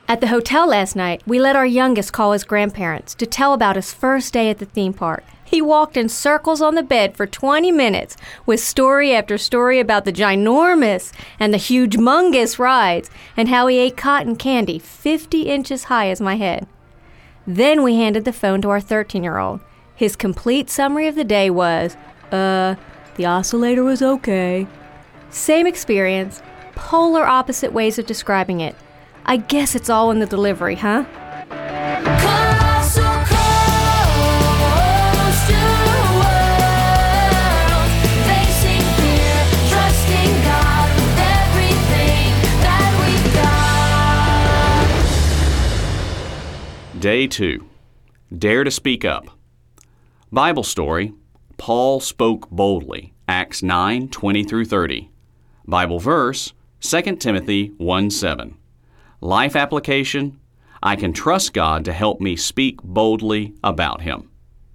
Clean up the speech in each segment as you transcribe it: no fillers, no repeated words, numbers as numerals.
At the hotel last night, we let our youngest call his grandparents to tell about his first day at the theme park. He walked in circles on the bed for 20 minutes with story after story about the ginormous and the huge-mongous rides and how he ate cotton candy 50 inches high as my head. Then we handed the phone to our 13-year-old. His complete summary of the day was, the oscillator was okay. Same experience, polar opposite ways of describing it. I guess it's all in the delivery, huh? Day 2. Dare to speak up. Bible story, Paul spoke boldly, Acts 9:20-30. Bible verse, 2 Timothy 1:7. Life application, I can trust God to help me speak boldly about Him.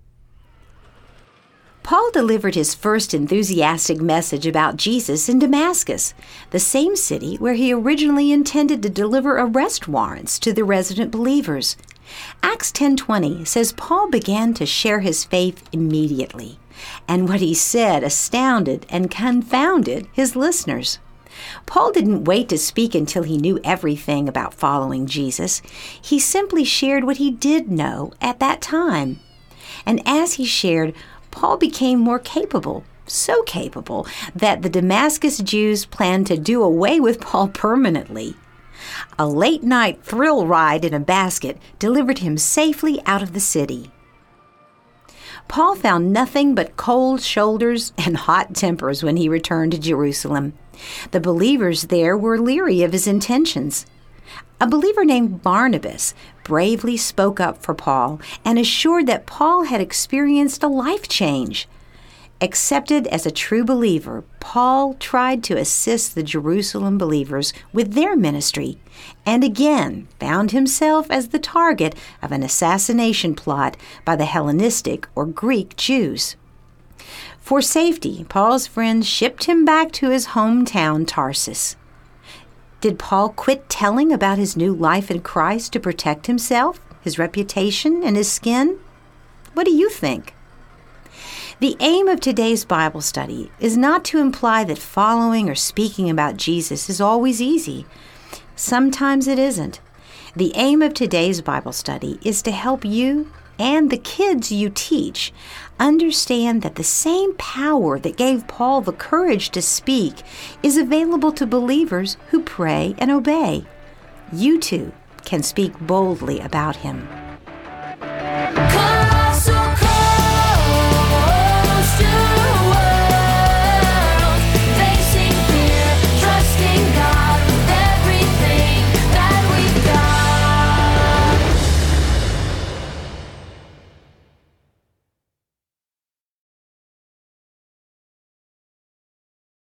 Paul delivered his first enthusiastic message about Jesus in Damascus, the same city where he originally intended to deliver arrest warrants to the resident believers. Acts 10:20 says Paul began to share his faith immediately, and what he said astounded and confounded his listeners. Paul didn't wait to speak until he knew everything about following Jesus. He simply shared what he did know at that time. And as he shared, Paul became more capable, so capable that the Damascus Jews planned to do away with Paul permanently. A late-night thrill ride in a basket delivered him safely out of the city. Paul found nothing but cold shoulders and hot tempers when he returned to Jerusalem. The believers there were leery of his intentions. A believer named Barnabas bravely spoke up for Paul and assured that Paul had experienced a life change. Accepted as a true believer, Paul tried to assist the Jerusalem believers with their ministry, and again found himself as the target of an assassination plot by the Hellenistic or Greek Jews. For safety, Paul's friends shipped him back to his hometown, Tarsus. Did Paul quit telling about his new life in Christ to protect himself, his reputation, and his skin? What do you think? The aim of today's Bible study is not to imply that following or speaking about Jesus is always easy. Sometimes it isn't. The aim of today's Bible study is to help you and the kids you teach understand that the same power that gave Paul the courage to speak is available to believers who pray and obey. You too can speak boldly about him.